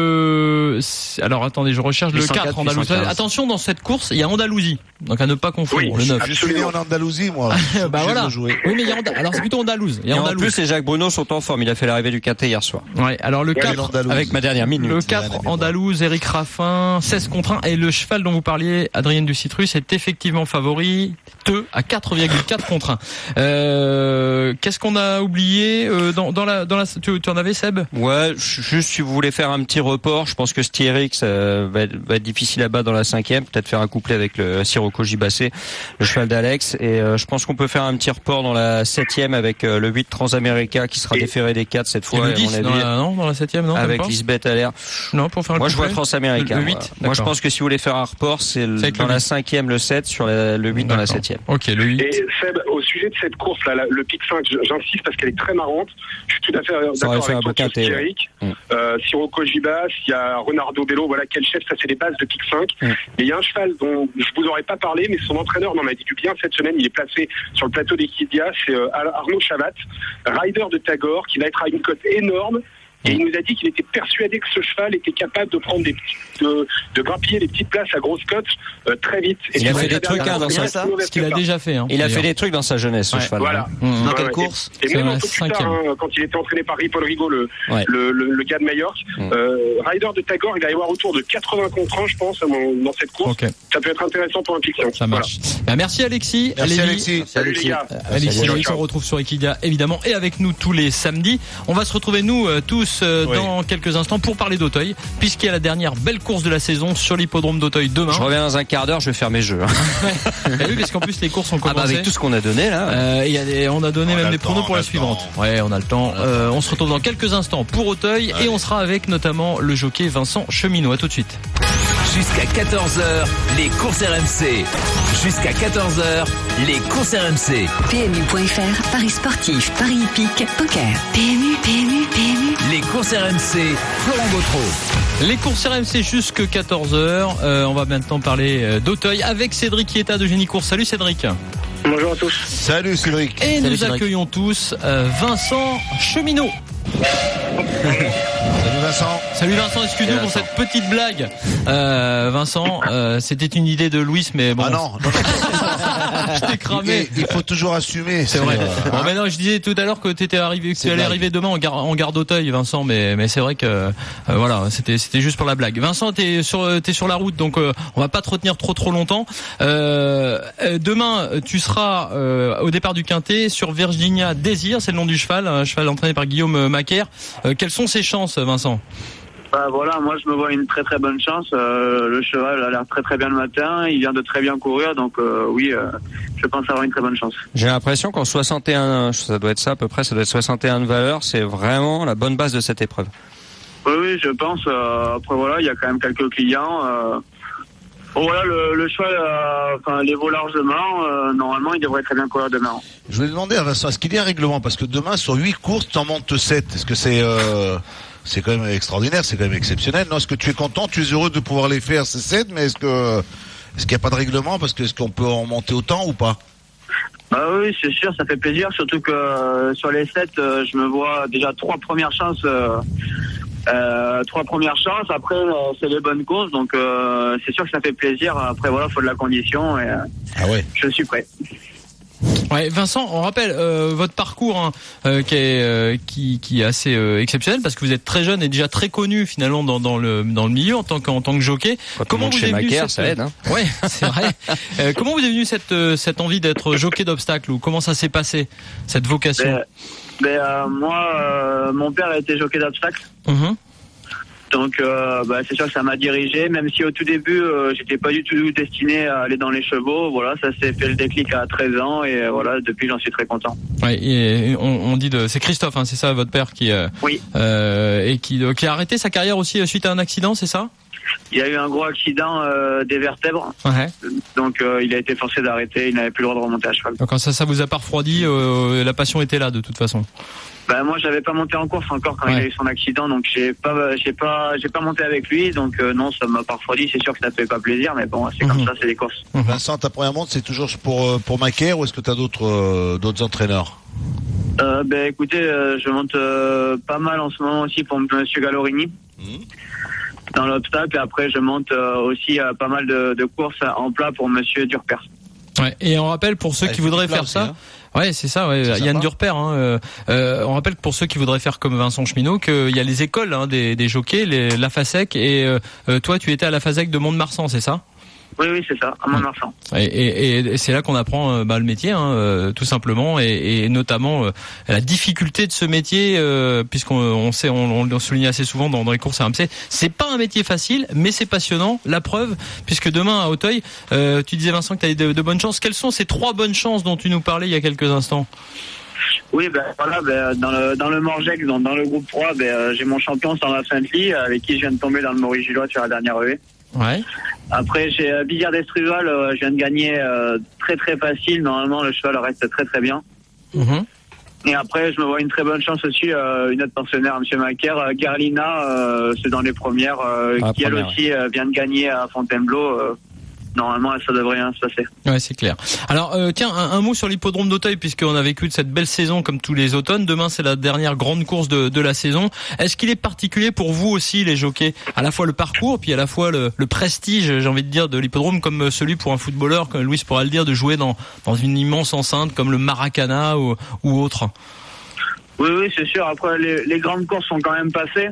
alors, attendez, je recherche le 4 Andalouse. Attention, dans cette course, il y a Andalousie. Donc, à ne pas confondre. Le 9.
Je suis né en Andalousie, moi.
Bah voilà. Oui, mais il y a alors c'est plutôt Andalouse.
Et en plus, les Jacques Bruno sont en forme. Il a fait l'arrivée du quintet hier soir.
Ouais. Alors le 4
avec ma dernière minute.
Le 4 Andalouse, Eric Raffin, 16 contre 1 et le cheval dont vous parliez, Adrienne du Citrus, est effectivement favori à 4,4 contre 1. Qu'est-ce qu'on a oublié dans la tu en avais, Seb?
Ouais, juste si vous voulez faire un petit report, je pense que Stierix va être difficile à battre dans la 5e, peut-être faire un couplet avec le Sirocco Gibassé, le cheval d'Alex, et je pense qu'on peut faire un petit report dans la 7e avec le 8 Transamerica qui sera déféré des 4 cette fois.
Et le 10 dans la 7e, non?
Avec Lisbeth Allaire.
Non, pour faire
moi je vois Transamerica.
Le 8.
Moi je pense que si vous voulez faire un report, c'est dans la 5e le 7 sur le 8 dans la 7e.
Ok, le 8.
Et Seb, au sujet de cette course là, le pic 5, j'insiste parce qu'elle est très marrante. Je suis tout à fait d'accord avec toi, Eric. Sirocco Gibas, il y a Renardo Bello, voilà quel chef, ça c'est les bases de pic 5. Et il y a un cheval dont je vous aurais pas parlé, mais son entraîneur m'en a dit du bien cette semaine, il est placé sur le plateau d'Equidia, c'est Arnaud Chavat, rider de Tagore, qui va être à une cote énorme. Et il nous a dit qu'il était persuadé que ce cheval était capable de prendre de grappiller les petites places à grosse cote très vite. Et
il a fait des trucs dans
ce qu'il a déjà fait.
Il a fait des trucs dans sa jeunesse, ce cheval.
Voilà.
Dans quelle course?
Et même un peu plus tard, quand il était entraîné par Ripoll Rigaud, le gars de Majorque, rider de Tagore, il va y avoir autour de 80 contre 1, je pense, dans cette course. Okay. Ça peut être intéressant pour un pic 5.
Ça marche. Voilà. Merci Alexis.
Merci Alexis.
Salut les gars.
Alexis, on se retrouve sur Equidia évidemment et avec nous tous les samedis. On va se retrouver nous tous dans quelques instants pour parler d'Auteuil, puisqu'il y a la dernière belle course de la saison sur l'hippodrome d'Auteuil demain.
Je reviens dans un quart d'heure, je vais faire mes jeux.
Oui, parce qu'en plus les courses ont commencé.
Avec tout ce qu'on a donné là.
On a donné même des pronos pour la suivante. Ouais, on a le temps. On se retrouve dans quelques instants pour Auteuil et on sera avec notamment le jockey Vincent Cheminot. À tout de suite.
Jusqu'à 14h, les courses RMC. Jusqu'à 14h, les courses RMC.
PMU.fr, Paris sportif, Paris hippique, poker. PMU.
Les courses RMC, Florent Gautreau.
Les courses RMC jusque 14h. On va maintenant parler d'Auteuil avec Cédric Chietta de Génicourse. Salut Cédric.
Bonjour à tous.
Salut Cédric.
Et nous accueillons tous Vincent Cheminot.
Salut Vincent.
Salut Vincent, excuse-nous pour cette petite blague. Vincent, c'était une idée de Louis, mais bon.
Ah non.
Je t'ai cramé.
Il faut toujours assumer.
C'est vrai. Bon, mais non, je disais tout à l'heure que tu allais arriver demain en gare d'Auteuil, Vincent, mais c'est vrai que voilà, c'était juste pour la blague. Vincent, t'es sur la route, donc on va pas te retenir trop longtemps. Demain, tu seras au départ du Quintet sur Virginia Désir, c'est le nom du cheval, un cheval entraîné par Guillaume Macaire. Quelles sont ses chances, Vincent?
Bah voilà, moi je me vois une très très bonne chance. Le cheval a l'air très très bien le matin, il vient de très bien courir, donc oui, je pense avoir une très bonne chance.
J'ai l'impression qu'en 61, ça doit être ça à peu près, ça doit être 61 de valeur, c'est vraiment la bonne base de cette épreuve.
Oui, je pense. Après voilà, il y a quand même quelques clients.
Voilà, le cheval, les vaut largement. Normalement, il devrait très bien courir demain.
Je voulais demander à Vincent, est-ce qu'il y a un règlement? Parce que demain, sur 8 courses, tu en montes 7. Est-ce que c'est quand même extraordinaire, c'est quand même exceptionnel, non? Est-ce que tu es content, tu es heureux de pouvoir les faire, ces 7, mais est-ce qu'il n'y a pas de règlement? Parce que est-ce qu'on peut en monter autant ou pas?
Bah oui, c'est sûr, ça fait plaisir, surtout que sur les 7, je me vois déjà 3 premières chances. 3 premières chances, après c'est les bonnes courses, donc c'est sûr que ça fait plaisir. Après voilà, faut de la condition et je suis prêt.
Ouais, Vincent, on rappelle votre parcours qui est assez exceptionnel parce que vous êtes très jeune et déjà très connu finalement dans le milieu en tant que jockey.
Comment vous est venu ça aide, hein.
Ouais, c'est vrai. Comment vous est venu cette envie d'être jockey d'obstacles ou comment ça s'est passé cette vocation?
Moi, mon père a été jockey d'obstacles. Donc c'est sûr que ça m'a dirigé, même si au tout début j'étais pas du tout destiné à aller dans les chevaux. Voilà, ça s'est fait le déclic à 13 ans et voilà, depuis j'en suis très content.
Ouais, et on dit c'est Christophe, c'est ça votre père qui
oui.
Et qui a arrêté sa carrière aussi suite à un accident, c'est ça?
Il y a eu un gros accident des vertèbres, donc il a été forcé d'arrêter, il n'avait plus le droit de remonter à cheval.
Donc ça vous a pas refroidi, la passion était là de toute façon.
Moi j'avais pas monté en course encore quand il a eu son accident, donc j'ai pas monté avec lui, donc non, ça m'a pas refroidi. C'est sûr que ça fait pas plaisir, mais bon, c'est comme ça, c'est des courses.
Vincent, ta première monte c'est toujours pour Macaire ou est-ce que tu as d'autres entraîneurs?
Écoutez, je monte pas mal en ce moment aussi pour Monsieur Gallorini dans l'obstacle, et après je monte aussi pas mal de courses en plat pour Monsieur Durper.
Ouais, et on rappelle pour ceux qui voudraient faire ça. Ouais, c'est ça, ouais. Yann Durper, on rappelle que pour ceux qui voudraient faire comme Vincent Cheminot, qu'il y a les écoles, des jockeys, la FASEC, et toi, tu étais à la FASEC de Mont-de-Marsan, c'est ça?
Oui, c'est ça, à Mont-de-Marsan.
Et c'est là qu'on apprend le métier, tout simplement, et notamment la difficulté de ce métier, puisqu'on sait, on le souligne assez souvent dans les courses RMC. C'est pas un métier facile, mais c'est passionnant. La preuve, puisque demain à Auteuil, tu disais Vincent que tu avais de bonnes chances. Quelles sont ces 3 bonnes chances dont tu nous parlais il y a quelques instants?
Oui, dans le Morgex, dans le groupe 3, j'ai mon champion Sandra Saint-Ly, avec qui je viens de tomber dans le Maurice Gillois sur la dernière EV.
Ouais.
Après, j'ai Bizarre d'Estruval, je viens de gagner très très facile. Normalement, le cheval reste très très bien. Et après, je me vois une très bonne chance aussi, une autre pensionnaire, M. Macaire, Garlina, c'est dans les premières, qui elle aussi vient de gagner à Fontainebleau. Normalement, ça devrait rien se passer.
Ouais, c'est clair. Alors, tiens, un mot sur l'hippodrome d'Auteuil, puisqu'on a vécu de cette belle saison comme tous les automnes. Demain, c'est la dernière grande course de la saison. Est-ce qu'il est particulier pour vous aussi, les jockeys, à la fois le parcours, puis à la fois le prestige, j'ai envie de dire, de l'hippodrome, comme celui pour un footballeur, comme Louis pourra le dire, de jouer dans une immense enceinte comme le Maracana ou autre?
Oui, c'est sûr. Après, les grandes courses sont quand même passées.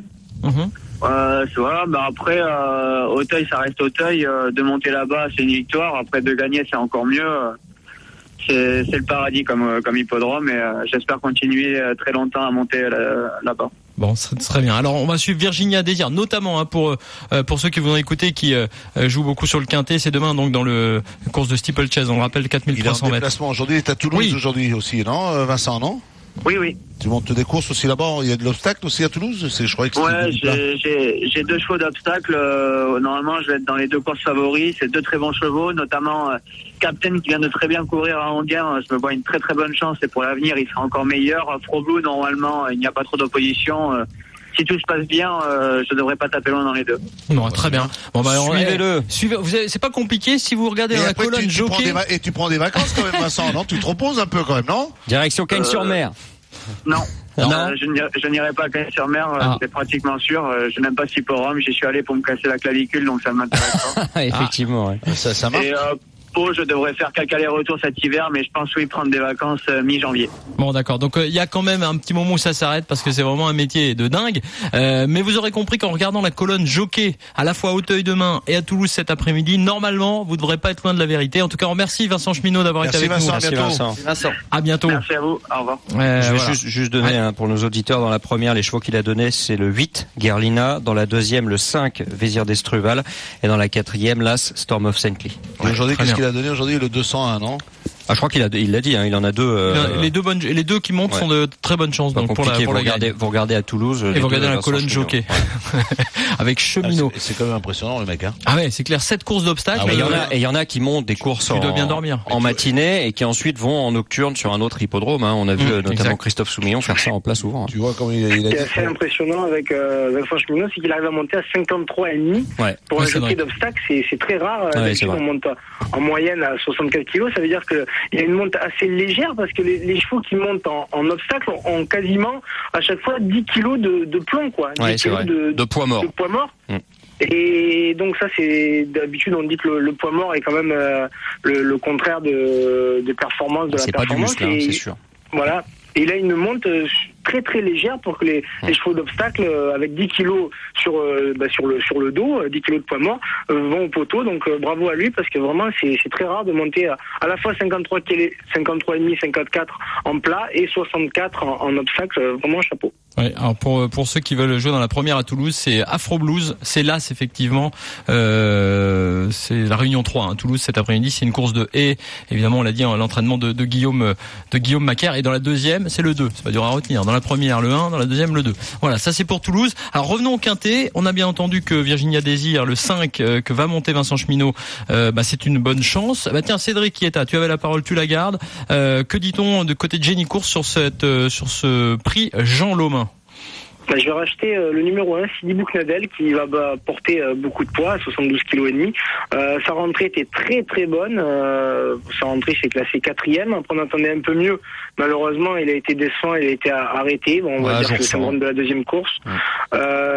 Voilà, après Auteuil, ça reste Auteuil. De monter là-bas, c'est une victoire. Après, de gagner, c'est encore mieux. C'est le paradis comme hippodrome, et j'espère continuer très longtemps à monter là-bas.
Bon, c'est très bien. Alors, on va suivre Virginia Désir, notamment pour ceux qui voudront écouter, qui joue beaucoup sur le quintet. C'est demain donc dans le course de steeplechase. On le rappelle, 4300 mètres. Il est en
déplacement aujourd'hui. Il est à Toulouse aujourd'hui aussi, non, Vincent, non?
Oui.
Tu montes des courses aussi là-bas? Il y a de l'obstacle aussi à Toulouse? Je croyais que
j'ai 2 chevaux d'obstacle. Normalement, je vais être dans les 2 courses favoris. C'est 2 très bons chevaux, notamment Captain qui vient de très bien courir à Anguin. Je me vois une très très bonne chance, et pour l'avenir, il sera encore meilleur. Froblou, normalement, il n'y a pas trop d'opposition. Si tout se passe bien, je devrais pas taper loin dans les 2.
Non, très bien. Bon,
suivez-le.
C'est pas compliqué si vous regardez dans la colonne jockey.
Et tu prends des vacances quand même, Vincent, non? Tu te reposes un peu quand même, non?
Direction Cagnes-sur-Mer.
Non. Je n'irai pas à Cagnes-sur-Mer, c'est pratiquement sûr. Je n'aime pas Cyporum, j'y suis allé pour me casser la clavicule, donc ça ne m'intéresse pas.
Effectivement, ouais.
Ça marche.
Et Pau, je devrais faire quelques allers-retours cet hiver, mais je pense prendre des vacances mi-janvier.
Bon, d'accord. Donc il y a quand même un petit moment où ça s'arrête, parce que c'est vraiment un métier de dingue. Mais vous aurez compris qu'en regardant la colonne jockey, à la fois à Auteuil demain et à Toulouse cet après-midi, normalement, vous ne devrez pas être loin de la vérité. En tout cas, on remercie Vincent Cheminot d'avoir été avec nous.
Merci Vincent.
À bientôt.
Merci à vous. Au revoir.
Je vais juste donner pour nos auditeurs, dans la première, les chevaux qu'il a donnés, c'est le 8, Garlina. Dans la deuxième, le 5, Vésir d'Estruval. Et dans la quatrième, l'As, Storm of Saintly.
Aujourd'hui, qu'est-ce qu'il a donné aujourd'hui? Le 201, non?
Ah, je crois il l'a dit, hein, il en a deux.
Les deux qui montent sont de très bonnes chances. Donc pour
vous regardez à Toulouse.
Et vous regardez la colonne jockey. Ouais. Avec Cheminot.
C'est quand même impressionnant, le mec, hein.
Ah ouais, c'est clair, 7 courses d'obstacles.
Et il y en a qui montent des courses en matinée et qui ensuite vont en nocturne sur un autre hippodrome, hein. On a vu notamment Christophe Soumillon faire ça en place souvent.
Tu vois comment il a dit. Ce qui est assez impressionnant avec Vincent Cheminot, c'est qu'il arrive à monter à 53,5.
Ouais.
Pour un jockey d'obstacles, c'est très rare. On monte en moyenne à 64 kilos. Ça veut dire qu'il y a une monte assez légère parce que les chevaux qui montent en obstacle ont quasiment à chaque fois 10 kilos de plomb, quoi. 10 kilos
de poids mort.
Et donc ça, c'est d'habitude on dit que le poids mort est quand même le contraire des performances de la performance.
C'est pas du muscle, c'est sûr.
Voilà. Et il a une monte très très légère pour que les chevaux d'obstacle avec 10 kilos sur le dos, 10 kilos de poids mort, vont au poteau. Donc bravo à lui parce que vraiment c'est très rare de monter à la fois 53,5, 54 en plat et 64 en obstacle. Vraiment chapeau.
Ouais, alors pour ceux qui veulent jouer dans la première à Toulouse, c'est Afro Blues, c'est l'As effectivement, c'est la Réunion 3, hein, Toulouse cet après-midi, c'est une course de haies, évidemment on l'a dit, l'entraînement de Guillaume Macaire, et dans la deuxième c'est le 2, c'est pas dur à retenir, dans la première le 1, dans la deuxième le 2. Voilà, ça c'est pour Toulouse. Alors revenons au Quintet, on a bien entendu que Virginia Désir, le 5 que va monter Vincent Cheminot, c'est une bonne chance. Tiens Cédric Kieta, tu avais la parole, tu la gardes. Que dit-on de côté de Jenny Course sur ce prix Jean Laumain?
Je vais racheter le numéro 1, Sidi Bouknadel, qui va porter beaucoup de poids, 72 kg et demi. Sa rentrée était très très bonne. Sa rentrée s'est classée 4e. Après, on attendait un peu mieux. Malheureusement, il a été décevant, il a été arrêté. Bon, on va dire que c'est le syndrome de la deuxième course. C'est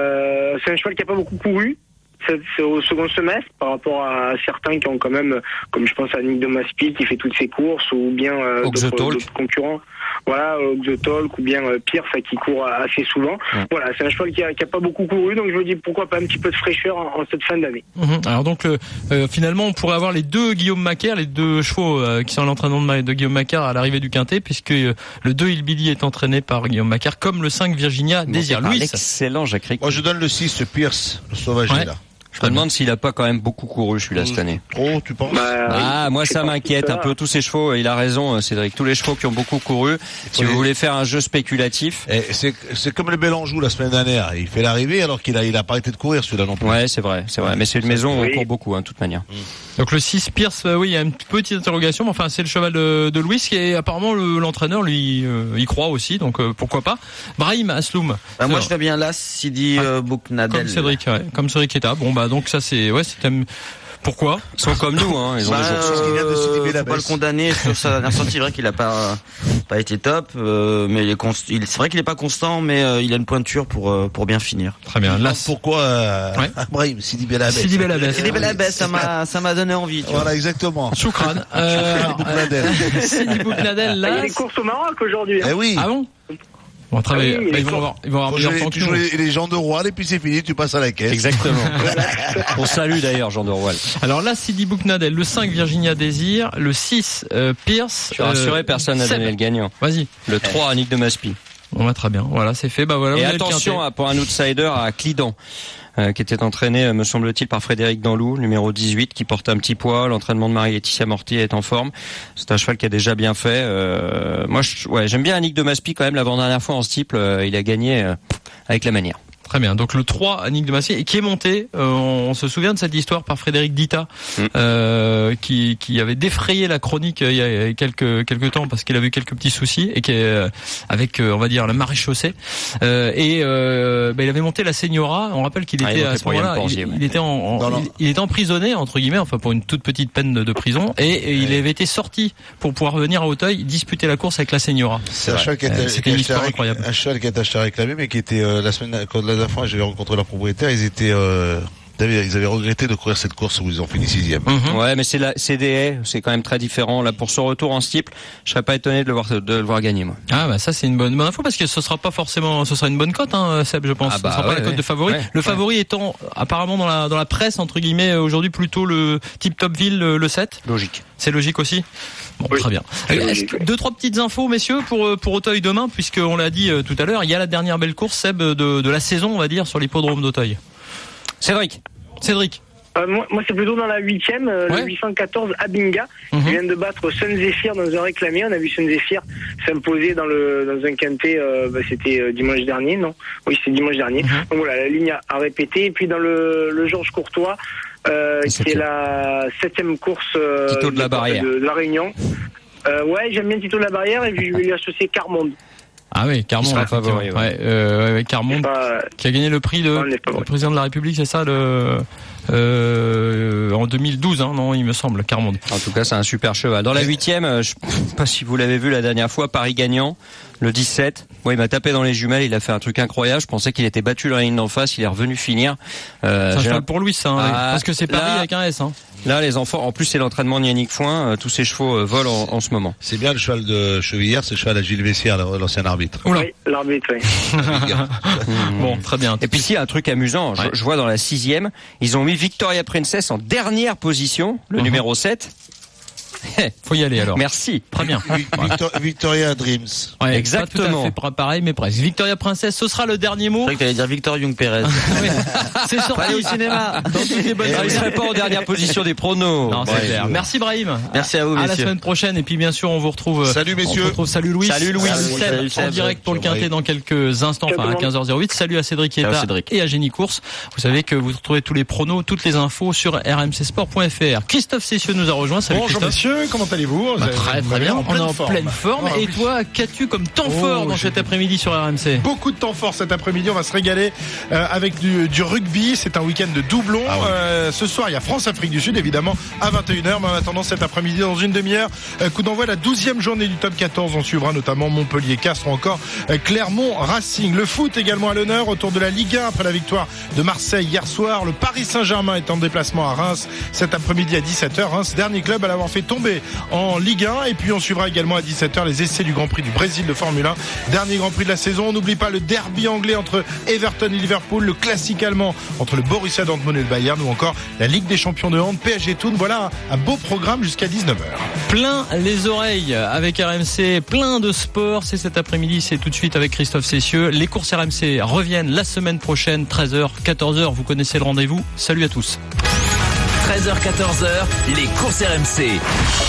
un cheval qui n'a pas beaucoup couru. C'est au second semestre par rapport à certains qui ont quand même, comme je pense à Nick de Maspi qui fait toutes ses courses, ou bien d'autres concurrents. Voilà, Oxotalk ou bien Pierce qui court assez souvent. Voilà, c'est un cheval qui a pas beaucoup couru, donc je me dis pourquoi pas un petit peu de fraîcheur en cette fin d'année.
Alors donc finalement on pourrait avoir les deux Guillaume Macaire, les deux chevaux qui sont à l'entraînement de Guillaume Macaire à l'arrivée du Quintet, puisque le 2 Ilbilly est entraîné par Guillaume Macaire, comme le 5 Virginia Désir. Louis,
excellent Jacques Ric.
Moi je donne le 6 Pierce, le sauvage là.
Je me demande s'il a pas quand même beaucoup couru celui-là cette année.
Trop, tu penses?
Moi ça m'inquiète un peu, tous ces chevaux, il a raison Cédric, tous les chevaux qui ont beaucoup couru, si vous voulez faire un jeu spéculatif.
C'est comme le Bélanjou la semaine dernière, il fait l'arrivée alors qu'il a pas arrêté de courir celui-là non plus.
Ouais, c'est vrai, mais c'est une maison où on court beaucoup, de toute manière.
Donc le 6 Pierce, il y a une petite interrogation, mais enfin c'est le cheval de Louis qui est apparemment l'entraîneur lui y croit aussi, donc pourquoi pas. Brahim Asloum.
Moi je fais bien là Sidi Bouknadel.
Comme Cédric Kieta. Bon donc ça c'est pourquoi?
Ils sont comme nous, hein. Ils ont
faut pas le condamner sur sa dernière sortie. C'est vrai qu'il a pas été top, mais c'est vrai qu'il est pas constant, mais il a une pointure pour bien finir.
Très bien. Là,
pourquoi Brahim Sidi Belabès.
Sidi Belabès, ça m'a donné envie.
Voilà, exactement.
Choukran. Sidi Bouknadel, là.
Il y a des courses au Maroc aujourd'hui.
Eh oui.
Ah bon? On travaille. Ils vont avoir meilleur temps que nous.
Les gens de Rouen, et puis c'est fini, tu passes à la caisse.
Exactement. On salue d'ailleurs Jean de Rouen.
Alors là, Sidi Bouknadel, le 5 Virginia Désir, le 6 Pierce.
Tu as rassuré personne à donner le gagnant.
Vas-y.
Le 3 Nick de Maspi.
On va très bien. Voilà, c'est fait. Voilà.
Et attention pour un outsider à Clidan. Qui était entraîné, me semble-t-il, par Frédéric Danlou, numéro 18, qui porte un petit poids. L'entraînement de Marie-Laetitia Mortier est en forme. C'est un cheval qui a déjà bien fait. Moi, j'aime bien Annick de Maspi quand même. L'avant-dernière fois en steeple, il a gagné avec la manière.
Très bien. Donc le 3, Annick de Massier, et qui est monté, on se souvient de cette histoire par Frédéric Dita, qui avait défrayé la chronique il y a quelques temps parce qu'il a eu quelques petits soucis et qui est avec on va dire la maréchaussée. Il avait monté la Señora. On rappelle qu'il était à ce moment-là, il était emprisonné entre guillemets, enfin pour une toute petite peine de prison, et il avait été sorti pour pouvoir venir à Auteuil disputer la course avec la Señora.
C'est un cheval qui était une histoire incroyable. Un cheval qui a été acheté à réclamer, mais qui était la semaine la fois, j'avais rencontré leur propriétaire, ils avaient regretté de courir cette course où ils ont fini 6e.
Ouais, mais c'est des haies, c'est quand même très différent. Là, pour ce retour en steeple, je serais pas étonné de le voir gagner, moi.
Ah, ça, c'est une bonne info parce que ce sera une bonne cote, hein, Seb, je pense. Ce sera pas la cote de favori. Le favori étant, apparemment, dans la presse, entre guillemets, aujourd'hui, plutôt le Tip Top Ville, le 7.
Logique.
C'est logique aussi? Bon, oui. Très bien. Deux, trois petites infos, messieurs, pour Auteuil demain, puisqu'on l'a dit tout à l'heure, il y a la dernière belle course, Seb, de la saison, on va dire, sur l'hippodrome d'Auteuil.
Cédric.
Moi, c'est plutôt dans la 8e, le 814 Abinga. Il vient de battre Sun Zephyr dans un réclamé. On a vu Sun Zephyr s'imposer dans un quintet, c'était dimanche dernier, non? Oui, c'est dimanche dernier. Donc voilà, la ligne a répété. Et puis dans le Georges Courtois, qui est la 7e course
Tito de la Barrière.
De la Réunion. Ouais, j'aime bien Tito de la Barrière et puis je vais lui associer Carmonde.
Ah oui, Carmonde,
favori,
Carmonde, qui a gagné le prix de le président de la République, c'est ça, en 2012, non, il me semble, Carmonde.
En tout cas, c'est un super cheval. Dans la 8e, je sais pas si vous l'avez vu la dernière fois, Paris gagnant, le 17. Ouais, il m'a tapé dans les jumelles, il a fait un truc incroyable. Je pensais qu'il était battu dans la ligne d'en face, il est revenu finir.
C'est un cheval pour Louis, parce que c'est Paris avec un S.
Là, les enfants, en plus, c'est l'entraînement de Yannick Foin. Tous ces chevaux volent en ce moment.
C'est bien le cheval de Chevillère, c'est le cheval à Gilles Vessière, l'ancien arbitre.
Oui, l'arbitre, oui.
Bon, très bien.
Et puis, s'il y a un truc amusant, je vois dans la 6e, ils ont mis Victoria Princess en dernière position, le numéro 7.
Faut y aller alors.
Merci.
Très bien.
Victoria Dreams.
Ouais,
exactement.
Pas tout à fait pareil, mais presque. Victoria Princess, ce sera le dernier mot.
Je croyais que t'allais dire Victor Young Perez.
C'est sorti au cinéma.
Il serait pas en dernière position des pronos.
Non, c'est clair. Merci Brahim.
Merci à vous, messieurs.
À la semaine prochaine. Et puis bien sûr, on vous retrouve.
Salut messieurs.
Salut Louis.
Salut Louis.
Salut Seb, en direct pour le Quintet dans quelques instants, enfin à 15h08. Salut à Cédric Hieta et à Jenny Course. Vous savez que vous retrouvez tous les pronos, toutes les infos sur rmcsport.fr. Christophe Cessieux nous a rejoint. Salut
Bonjour
Christophe.
Messieurs, comment allez-vous?
Très bien, on est en pleine forme. Et toi, qu'as-tu comme temps fort dans cet après-midi sur RMC?
Beaucoup de temps fort cet après-midi, on va se régaler avec du rugby, c'est un week-end de doublons. Ce soir, il y a France-Afrique du Sud, évidemment, à 21h, mais en attendant cet après-midi, dans une demi-heure, coup d'envoi la 12e journée du top 14. On suivra notamment Montpellier-Castres ou encore Clermont-Racing. Le foot également à l'honneur autour de la Ligue 1 après la victoire de Marseille hier soir. Le Paris Saint-Germain est en déplacement à Reims cet après-midi à 17h. Reims, dernier club à l'avoir fait tomber en Ligue 1. Et puis on suivra également à 17h les essais du Grand Prix du Brésil de Formule 1. Dernier Grand Prix de la saison. On n'oublie pas le derby anglais entre Everton et Liverpool, le classique allemand entre le Borussia Dortmund et le Bayern, ou encore la Ligue des champions de hand, PSG Toon. Voilà un beau programme jusqu'à 19h.
Plein les oreilles avec RMC, plein de sport. C'est cet après-midi, c'est tout de suite avec Christophe Cessieux. Les courses RMC reviennent la semaine prochaine, 13h, 14h. Vous connaissez le rendez-vous. Salut à tous.
13h, 14h, les courses RMC.